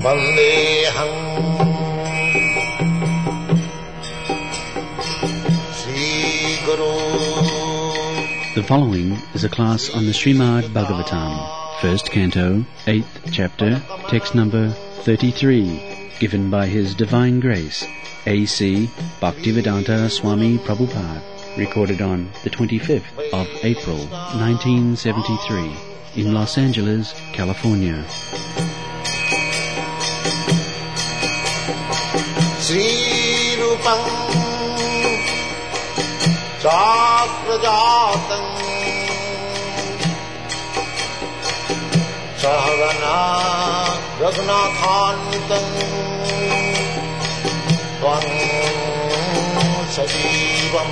Vandeham Sri Guru. The following is a class on the Srimad Bhagavatam, first canto, 8th chapter, text number 33, given by His Divine Grace, A.C. Bhaktivedanta Swami Prabhupada, recorded on the 25th of April, 1973, in Los Angeles, California. Sri Rupam Chakrajatam Sahagana Raghunathantam Tvam Sajivam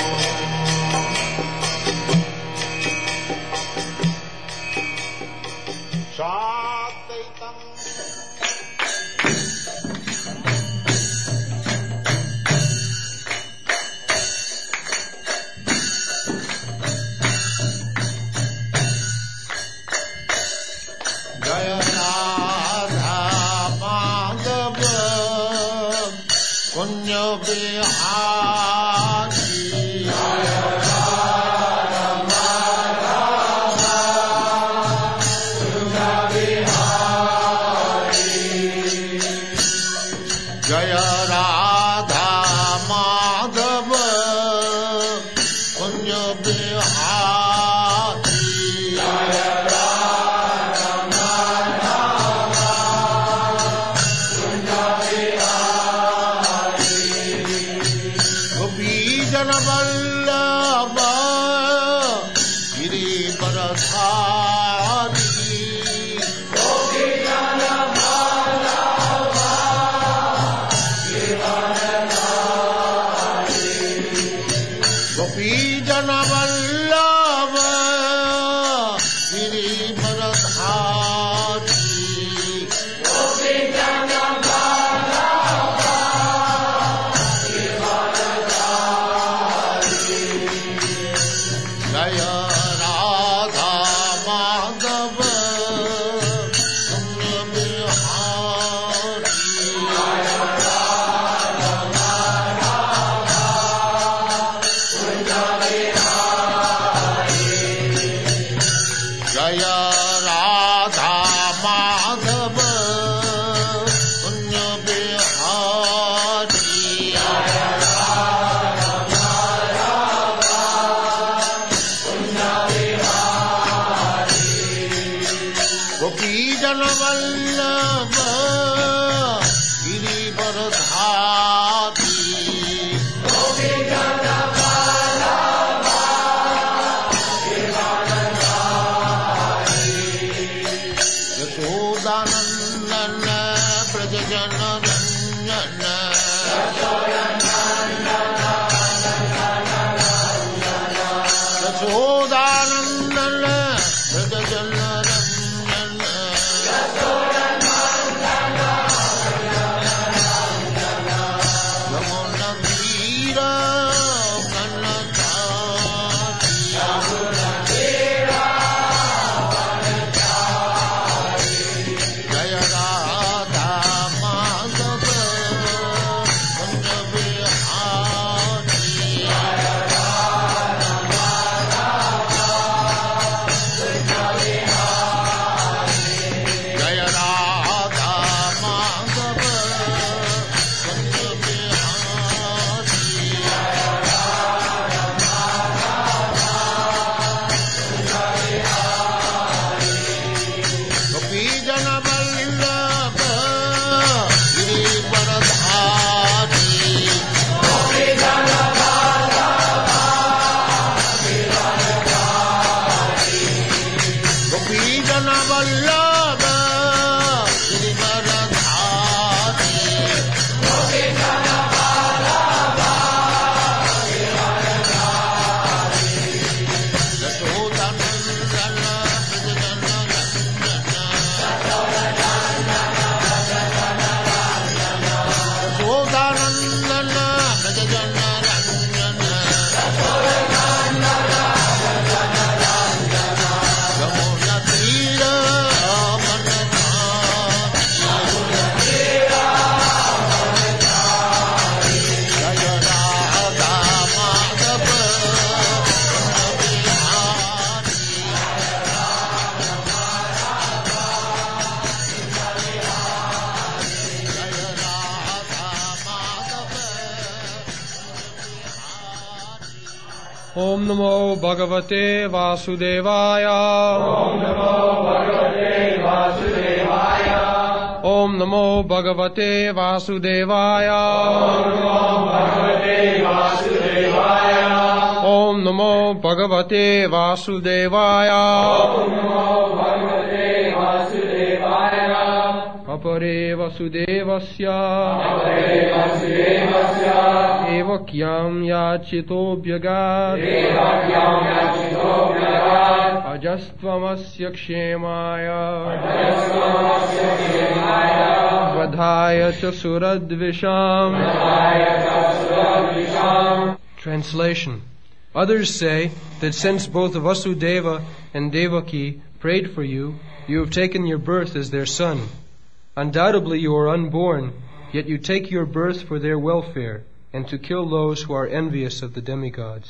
Sadaitam Jaya Radha Madhava Punya Bihari Jaya Radha Madhava Punya Bihari Jaya Radha Madhava Punya Bihari Jaya Vallabha Girivaradhari Gopijana Vallabha Girivaradhari Gopijana Vallabha Girivaradhari Gopijana Jaya Radha Madhava Punya Bihari Jaya Radha Madhava Punya Bihari Jaya Radha Madhava Punya Bihari Jaya Gopijana Vallabha Girivaradhari Gopijana Vallabha Girivaradhari Yashodanandana Prajajana Ranjana Yashodanandana Prajajana Ranjana Om Namo Bhagavate Vasudevaya. Om Namo Bhagavate Vasudevaya. Om Namo Bhagavate Vasudevaya. Om Namo Bhagavate Vasudevaya. Om Namo Bhagavate Vasudevaya. Om Namo Bhagavate Vasudevaya. Apare Vasudevasya. Apare Vasudevasya. Evakyam Yachitobhyagat. Evakyam Yachitobhyagat. Ajastvamasya Kshemaya. Ajastvamasya Kshemaya. Vadhaya cha Suradvisham. Vadhaya cha Suradvisham. Translation. Others say that since both Vasudeva and Devaki prayed for you, you have taken your birth as their son. Undoubtedly you are unborn, yet you take your birth for their welfare and to kill those who are envious of the demigods.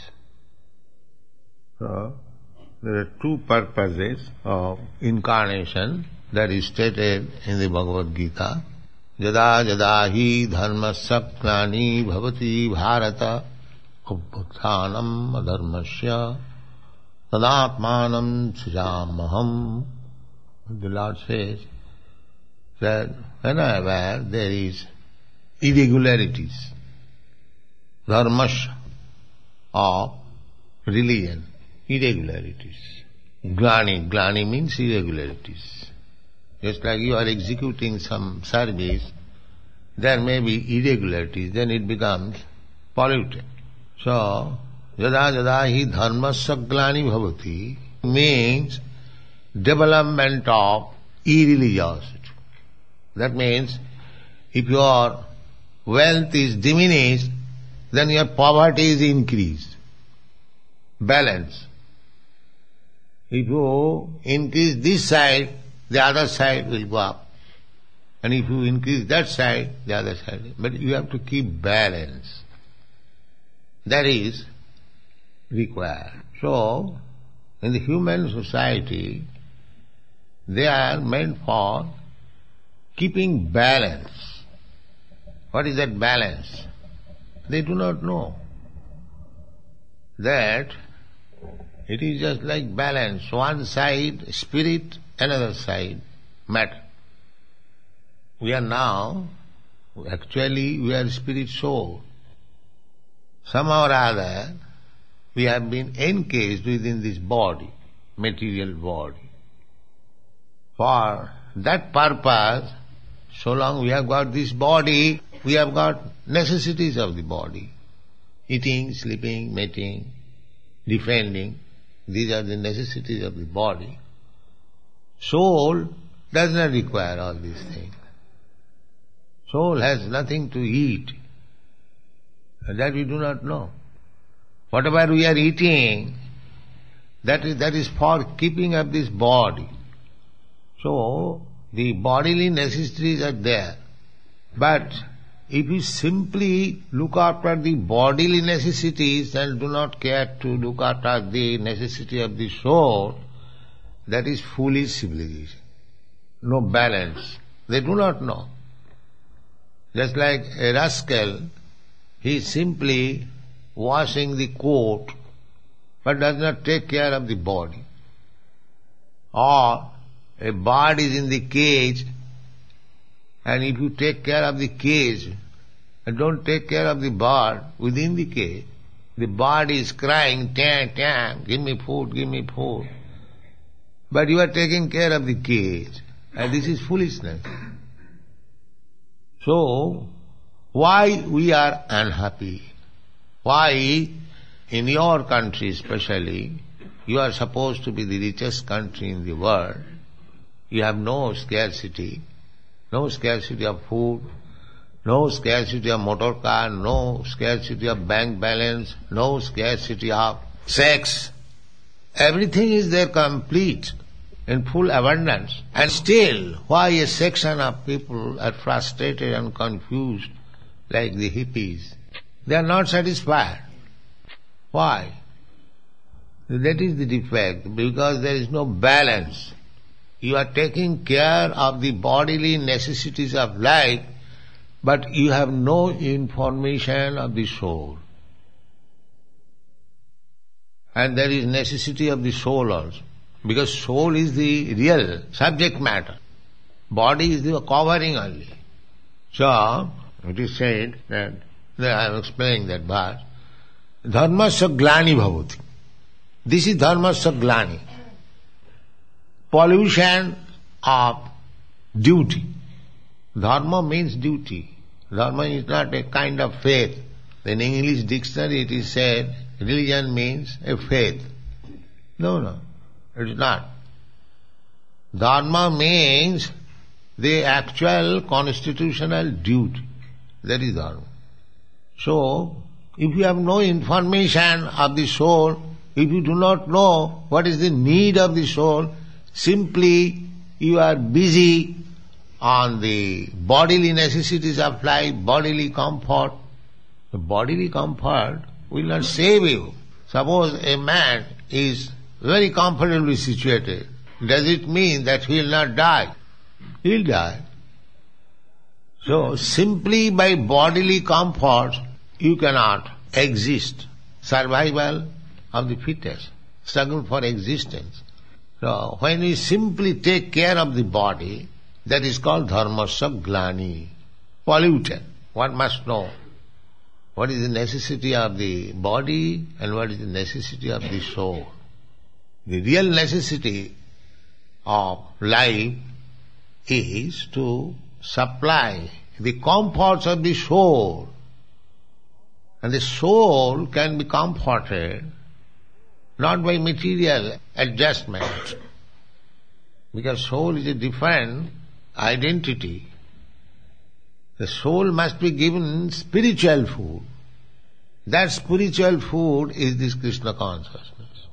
So, there are two purposes of incarnation that is stated in the Bhagavad Gita. Jada jada hi dharmasya glani bhavati bharata upputhanam adharmasya tadatmanam srijamaham. The Lord says that whenever there is irregularities, dharmasya of religion, irregularities. Glani means irregularities. Just like you are executing some service, there may be irregularities, then it becomes polluted. So, jada jada hi dharmasya glani bhavati means development of irreligiosity. That means, if your wealth is diminished, then your poverty is increased. Balance. If you increase this side, the other side will go up. And if you increase that side, the other side. But you have to keep balance. That is required. So, in the human society, they are meant for keeping balance. What is that balance? They do not know. That it is just like balance. One side spirit, another side matter. We are now, actually we are spirit soul. Somehow or other, we have been encased within this body, material body. For that purpose, so long we have got this body, we have got necessities of the body. Eating, sleeping, mating, defending, these are the necessities of the body. Soul does not require all these things. Soul has nothing to eat. That we do not know. Whatever we are eating, that is for keeping up this body. So, the bodily necessities are there. But if you simply look after the bodily necessities and do not care to look after the necessity of the soul, that is foolish civilization. No balance. They do not know. Just like a rascal, he is simply washing the coat but does not take care of the body. Or a bird is in the cage, and if you take care of the cage and don't take care of the bird within the cage, the bird is crying, "Tang, tang, give me food, give me food." But you are taking care of the cage, and this is foolishness. So, why we are unhappy? Why in your country especially, you are supposed to be the richest country in the world, you have no scarcity of food, no scarcity of motor car, no scarcity of bank balance, no scarcity of sex. Everything is there complete, in full abundance. And still, why a section of people are frustrated and confused like the hippies? They are not satisfied. Why? That is the defect, because there is no balance. You are taking care of the bodily necessities of life, but you have no information of the soul. And there is necessity of the soul also. Because soul is the real subject matter. Body is the covering only. So, it is said that, I am explaining that verse, dharmasya glani bhavati. This is dharmasya glani. Pollution of duty. Dharma means duty. Dharma is not a kind of faith. In English dictionary it is said, religion means a faith. No, it is not. Dharma means the actual constitutional duty. That is dharma. So, if you have no information of the soul, if you do not know what is the need of the soul, simply you are busy on the bodily necessities of life, bodily comfort. The bodily comfort will not save you. Suppose a man is very comfortably situated. Does it mean that he will not die? He will die. So, simply by bodily comfort, you cannot exist. Survival of the fittest, struggle for existence. So, when we simply take care of the body, that is called dharmasya glani, polluted. One must know what is the necessity of the body and what is the necessity of the soul. The real necessity of life is to supply the comforts of the soul. And the soul can be comforted not by material adjustment, because soul is a different identity. The soul must be given spiritual food. That spiritual food is this Krishna consciousness.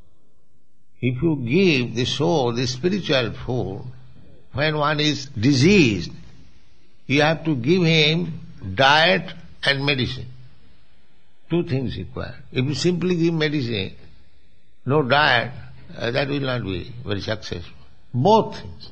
If you give the soul the spiritual food, when one is diseased, you have to give him diet and medicine. Two things required. If you simply give medicine, no diet, that will not be very successful. Both things.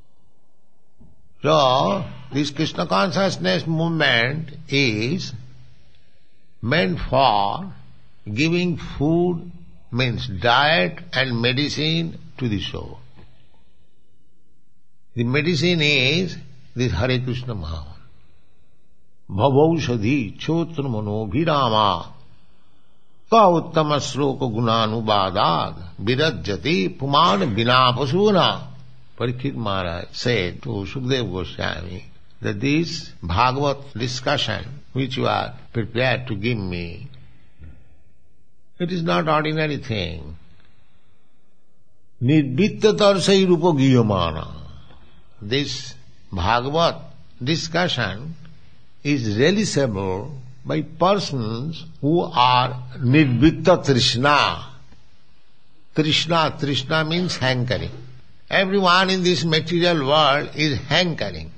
So, this Krishna consciousness movement is meant for giving food, means diet and medicine to the soul. The medicine is this Hare Krishna Mahamantra. Bhavaushadhi chotra mano virama ka uttama sloka gunanubadad virajyati puman vinapasuna. Parikshit Maharaj said to Sukadeva Goswami that this Bhagavat discussion which you are prepared to give me, it is not ordinary thing. Nirvitta tarsai rupa giyamana. This Bhagavat discussion is realizable by persons who are nirvitta trishna. Trishna means hankering. Everyone in this material world is hankering.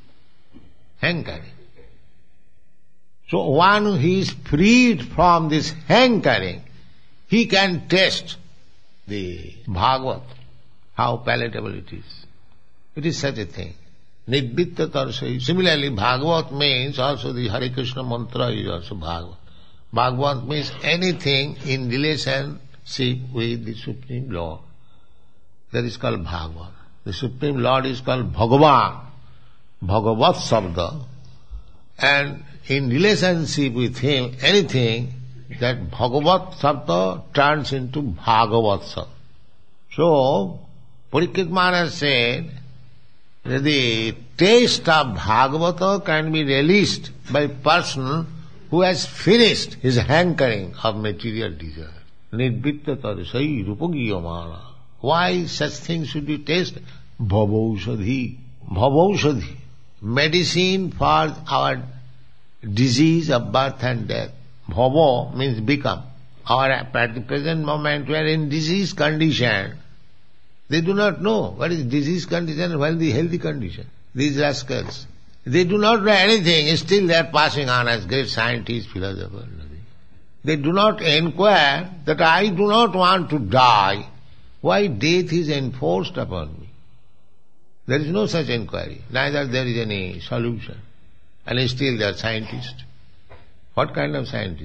So one who is freed from this hankering, he can taste the Bhagavat, how palatable it is. It is such a thing. Nirvitta tarsai. Similarly, Bhagavat means also the Hare Krishna mantra is also Bhagavat. Bhagavat means anything in relationship with the Supreme Lord. That is called Bhagavat. The Supreme Lord is called Bhagavan, Bhagavat Sabda. And in relationship with him, anything, that Bhagavat Sabda turns into Bhagavat Sabda. So, Parikshit Maharaj said that the taste of Bhagavata can be released by a person who has finished his hankering of material desire. Nirvitta tarsai rupagiyamana. Why such things should be tasted? Bhavaushadhi. Bhavaushadhi. Medicine for our disease of birth and death. Bhava means become. At the present moment we are in disease condition. They do not know what is disease condition and what is the healthy condition. These rascals. They do not know anything, still they are passing on as great scientists, philosophers. They do not inquire that I do not want to die. Why death is enforced upon me? There is no such inquiry. Neither there is any solution. And still they are scientists. What kind of scientists?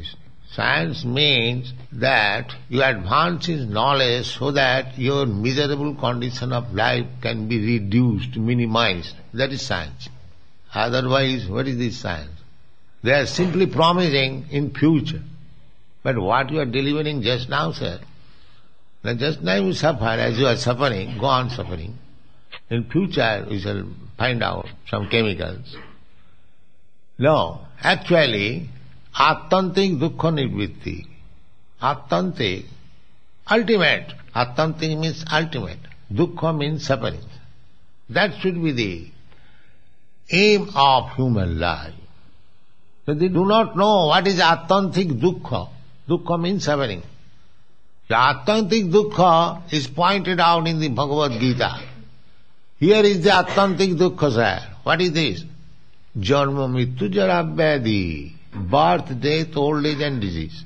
Science means that you advance in knowledge so that your miserable condition of life can be reduced, minimized. That is science. Otherwise, what is this science? They are simply promising in future. But what you are delivering just now, sir, that just now you suffer, as you are suffering, go on suffering. In future, we shall find out some chemicals. No, actually, Attantik dukkha nivritti. Attantik, ultimate. Attantik means ultimate. Dukkha means suffering. That should be the aim of human life. So they do not know what is Attantik dukkha. Dukkha means suffering. The Attantik dukkha is pointed out in the Bhagavad Gita. Here is the Attantik dukkha, sir. What is this? Janma mittu jara vyadhi. Birth, death, old age and disease.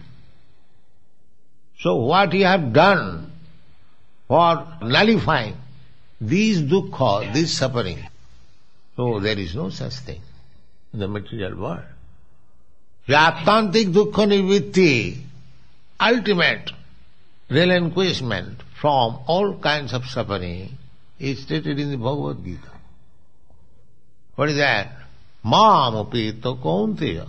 So what you have done for nullifying these dukkha, this suffering, so there is no such thing in the material world. The Attantik dukkha nivritti, ultimate relinquishment from all kinds of suffering, is stated in the Bhagavad Gita. What is that? Mam upeta kaunteya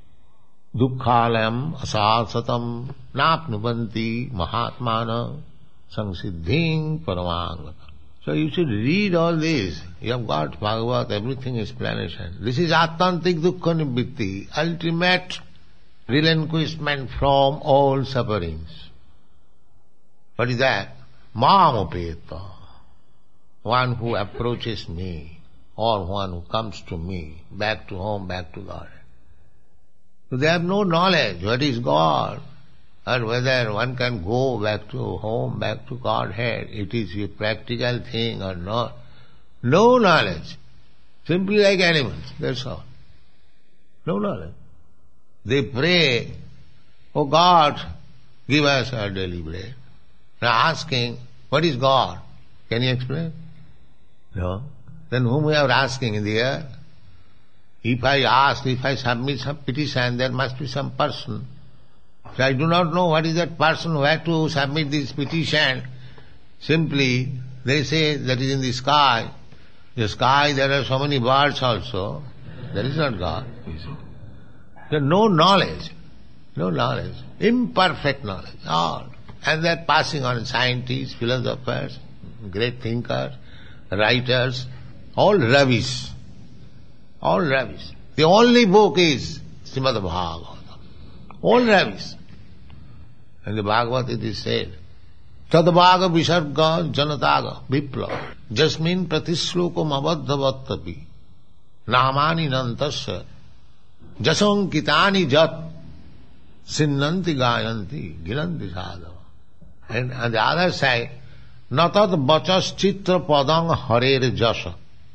dukkhalayam asasatam napnubanti mahatmana samsiddhing paramangata. So you should read all this. You have got Bhagavad, everything explanation. This is Attantik dukkha nivritti, ultimate relinquishment from all sufferings. What is that? Mam upeta, one who approaches me, or one who comes to me, back to home, back to God. So they have no knowledge what is God, or whether one can go back to home, back to Godhead. It is a practical thing or not. No knowledge. Simply like animals, that's all. No knowledge. They pray, "Oh God, give us our daily bread." Now asking, what is God? Can you explain? No. Then whom we are asking in the air? If I submit some petition, there must be some person. So I do not know what is that person who had to submit this petition. Simply, they say that is in the sky. The sky, there are so many birds also. That is not God. There is no knowledge. No knowledge. Imperfect knowledge. All. And they are passing on scientists, philosophers, great thinkers, writers, all rubbish. All rubbish. The only book is Srimad Bhagavatam. All rubbish. And the Bhagavad it is said, Tadvaga visarga janataga vipla jasmin pratishlokam abadhavatapi namani nantasya jasankitani jat sinnanti gayanti gilanti sadhava. And on the other side, natad bachas chitra padang harer jasa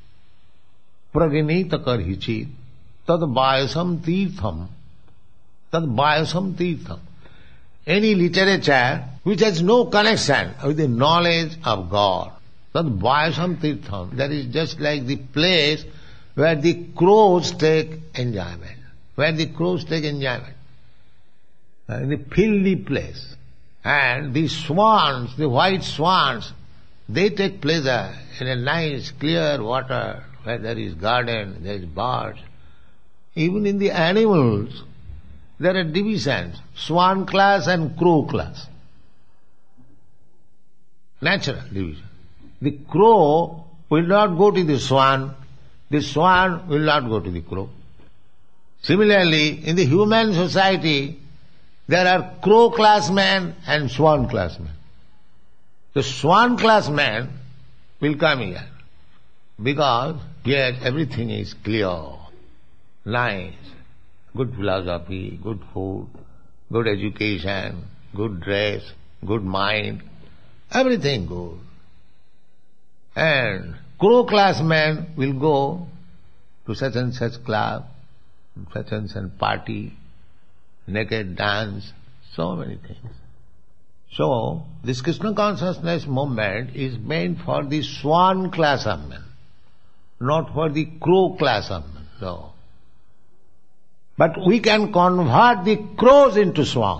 praginita karhichit tad bayasam tirtham. Any literature which has no connection with the knowledge of God, tad bayasam tirtham, that is just like the place where the crows take enjoyment. Where the crows take enjoyment. In the filthy place. And the swans, the white swans, they take pleasure in a nice clear water where there is garden, there is birds. Even in the animals, there are divisions, swan class and crow class. Natural division. The crow will not go to the swan will not go to the crow. Similarly, in the human society, there are crow class men and swan class men. The swan class men will come here because here everything is clear, nice, good philosophy, good food, good education, good dress, good mind, everything good. And crow class men will go to such and such club, such and such party, naked dance, so many things. So, this Krishna consciousness movement is meant for the swan class of men, not for the crow class of men. No. But we can convert the crows into swan.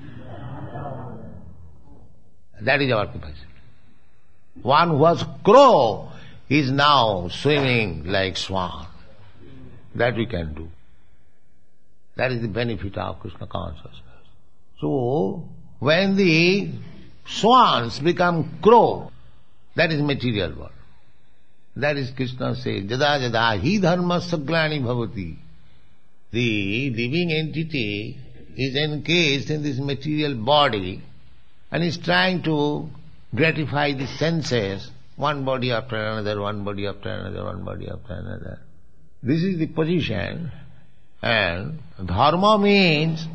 That is our capacity. One who was crow is now swimming like swan. That we can do. That is the benefit of Krishna consciousness. So, when the swans become crow, that is material world. That is Krishna says, Jada jada hi dharma saglani bhavati. The living entity is encased in this material body and is trying to gratify the senses, one body after another, one body after another, one body after another. This is the position, and dharma means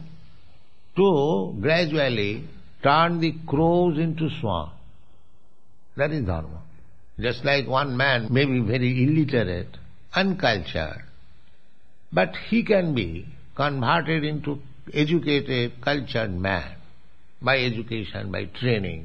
to gradually turn the crows into swan. That is dharma. Just like one man may be very illiterate, uncultured, but he can be converted into educated, cultured man by education, by training.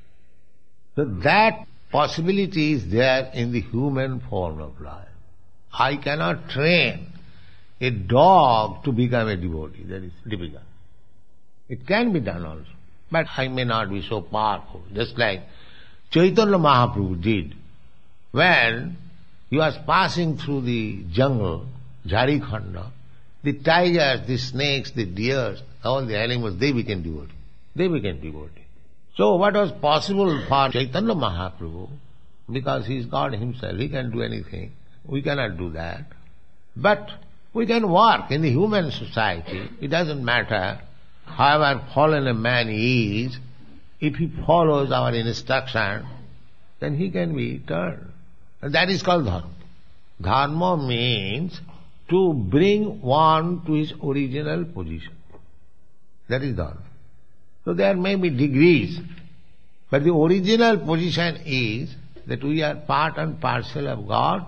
So that possibility is there in the human form of life. I cannot train a dog to become a devotee. That is difficult. It can be done also, but I may not be so powerful. Just like Chaitanya Mahaprabhu did when he was passing through the jungle, Jharikhanda. The tigers, the snakes, the deers, all the animals, they became devotees. They became devotees. So what was possible for Chaitanya Mahaprabhu, because he is God himself, he can do anything. We cannot do that. But we can work in the human society. It doesn't matter however fallen a man is, if he follows our instruction, then he can be turned. And that is called dharma. Dharma means to bring one to his original position. That is dharma. So there may be degrees, but the original position is that we are part and parcel of God,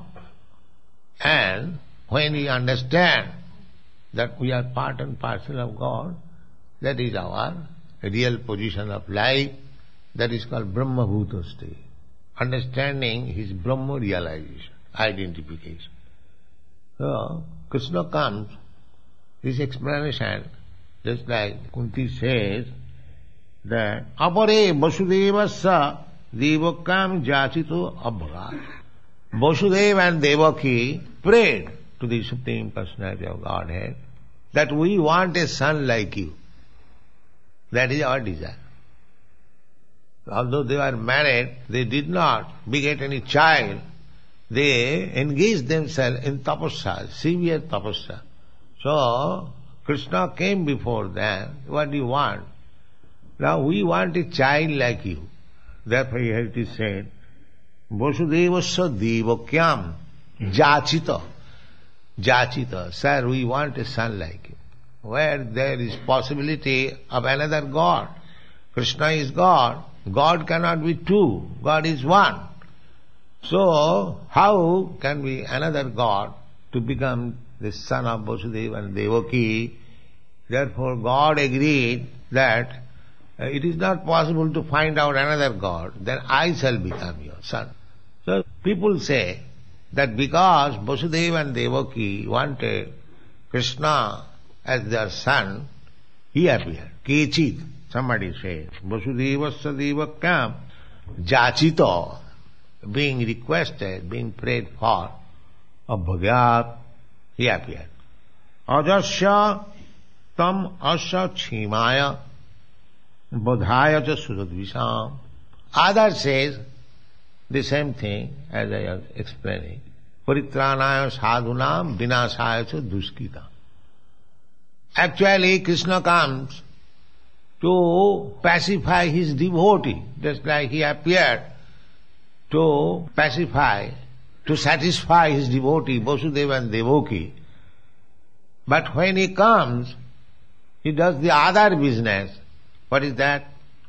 and when we understand that we are part and parcel of God, that is our real position of life. That is called Brahma Bhuta state. Understanding his Brahma realization, identification. So, Krishna comes, this explanation, just like Kunti says, that apare Vasudevasya devakam jachito abhagat. Vasudeva and Devaki prayed to the Supreme Personality of Godhead that we want a son like you. That is our desire. Although they were married, they did not beget any child. They engaged themselves in tapasya, severe tapasya. So, Krishna came before them. What do you want? Now we want a child like you. Therefore it is said, Vasudevasya devakyam jachita. Jachita. Sir, we want a son like you. Where there is possibility of another God. Krishna is God. God cannot be two. God is one. So, how can be another God to become the son of Vasudeva and Devaki? Therefore God agreed that it is not possible to find out another God, then I shall become your son. So people say that because Vasudeva and Devaki wanted Krishna as their son, he appeared. Kechit, somebody says, Vasudevasya devakam jachito, being requested, being prayed for, abhagat, he appeared. Ajasya tam asya chimaya bodhaya cha suradvisham. Other says the same thing as I was explaining. Paritranaya sadhunam vinasaya cha duskita. Actually, Krishna comes to pacify his devotee, just like he appeared to pacify, to satisfy his devotee, Vasudeva and Devaki. But when he comes, he does the other business. What is that?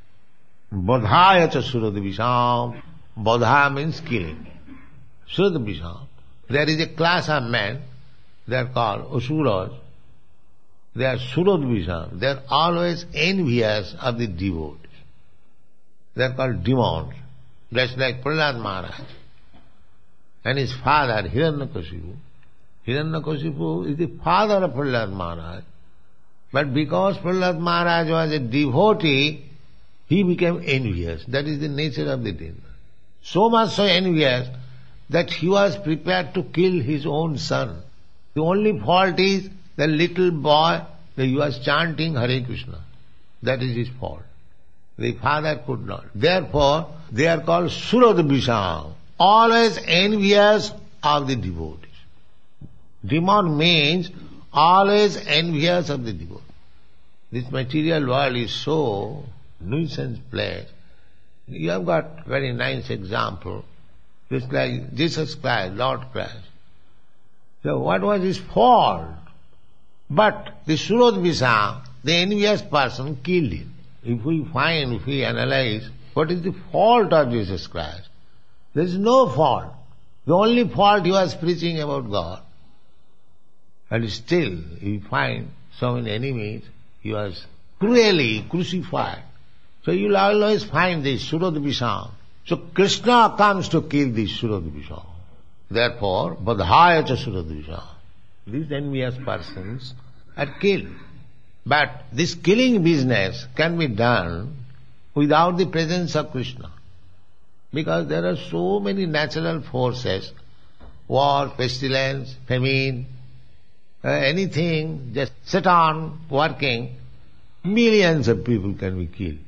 Bodhaya cha suradvisham. Bodha means killing. Suradvisham. There is a class of men, they are called asuras. They are suradvisham. They are always envious of the devotees. They are called demons. Just like Prahlad Maharaj and his father Hiranyakashipu. Hiranyakashipu is the father of Prahlad Maharaj. But because Prahlad Maharaj was a devotee, he became envious. That is the nature of the demon. So much so envious that he was prepared to kill his own son. The only fault is the little boy that he was chanting Hare Krishna. That is his fault. The father could not. Therefore, they are called Surodvisham, always envious of the devotees. Demon means always envious of the devotee. This material world is so nuisance place. You have got very nice example. Just like Jesus Christ, Lord Christ. So what was his fault? But the Surodvisham, the envious person, killed him. If we analyze what is the fault of Jesus Christ, there is no fault. The only fault he was preaching about God. And still, we find so many enemies, he was cruelly crucified. So you will always find this Surodvisham. So Krishna comes to kill this Surodvisham. Therefore, Badhaya cha Surodvisham. These envious persons are killed. But this killing business can be done without the presence of Krishna. Because there are so many natural forces, war, pestilence, famine, anything, just set on working, millions of people can be killed.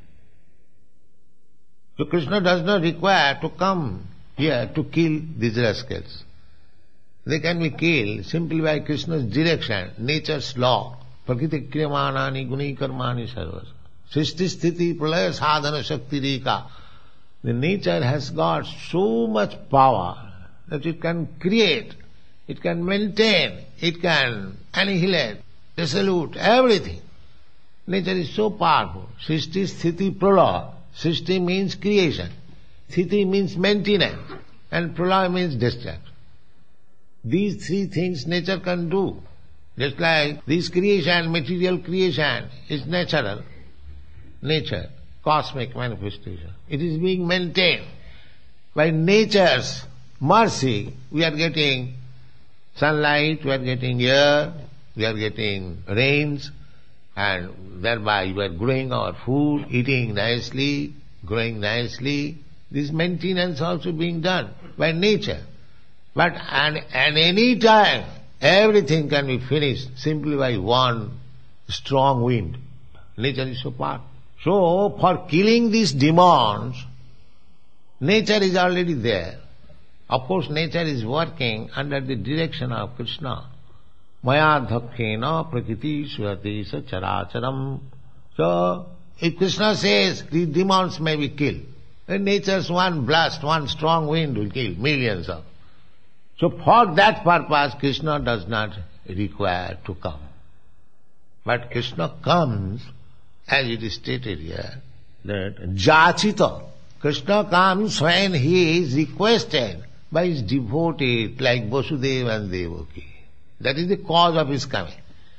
So Krishna does not require to come here to kill these rascals. They can be killed simply by Krishna's direction, nature's law. Prakriti kriyamanani guni karmani sarvas. Srishti sthiti pralaya sadhana shakti reka. The nature has got so much power that it can create, it can maintain, it can annihilate, dissolute, everything. Nature is so powerful. Srishti sthiti pralaya. Srishti means creation. Sthiti means maintenance. And pralaya means destruction. These three things nature can do. Just like this creation, material creation, is natural. Nature, cosmic manifestation. It is being maintained. By nature's mercy, we are getting sunlight, we are getting air, we are getting rains, and thereby we are growing our food, eating nicely, growing nicely. This maintenance also being done by nature. But at any time, everything can be finished simply by one strong wind. Nature is so powerful. So, for killing these demons, nature is already there. Of course, nature is working under the direction of Krishna. Maya dhakkena prakriti surati sa characharam. So, if Krishna says these demons may be killed, then nature's one blast, one strong wind will kill millions of. So for that purpose, Krishna does not require to come. But Krishna comes, as it is stated here, that jachita. Krishna comes when he is requested by his devotees like Vasudeva and Devaki. That is the cause of his coming.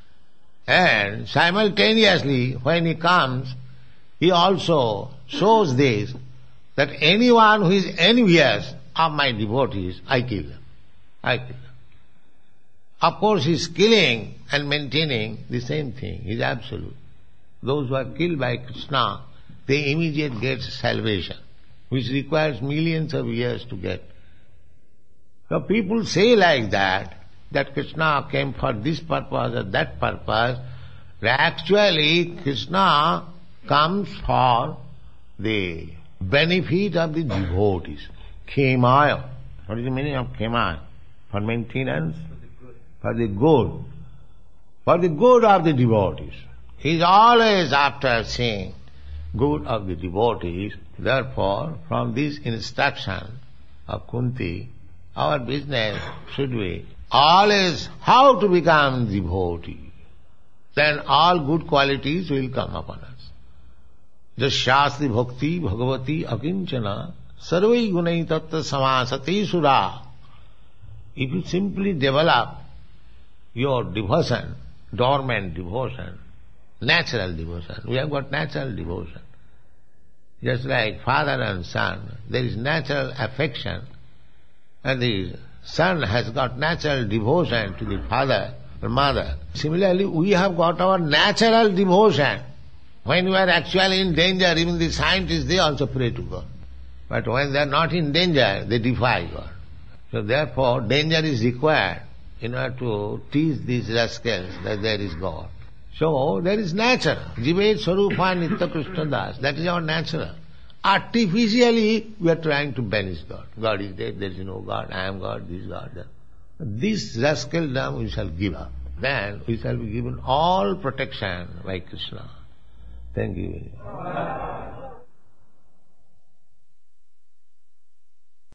And simultaneously, when he comes, he also shows this, that anyone who is envious of my devotees, I kill them. I kill them. Of course, he is killing and maintaining the same thing. He is absolute. Those who are killed by Krishna, they immediately get salvation, which requires millions of years to get. So people say like that Krishna came for this purpose or that purpose. Actually, Krishna comes for the benefit of the devotees. Khemaya. What is the meaning of khemaya? For maintenance? For the good. For the good of the devotees. He is always after seeing good of the devotees. Therefore, from this instruction of Kunti, our business should be always how to become devotee. Then all good qualities will come upon us. Jasyasti bhakti bhagavati akinchana sarvai gunai tattva samasati sura. If you simply develop your devotion, dormant devotion, natural devotion, we have got natural devotion. Just like father and son, there is natural affection, and the son has got natural devotion to the father or mother. Similarly, we have got our natural devotion. When we are actually in danger, even the scientists, they also pray to God. But when they are not in danger, they defy God. So therefore, danger is required in order to teach these rascals that there is God. So there is nature. Jivet Sarupa Nitya Krishna Das. That is our natural. Artificially, we are trying to banish God. God is dead, there is no God, I am God, this God, that. This rascaldom we shall give up. Then we shall be given all protection by Krishna. Thank you very much.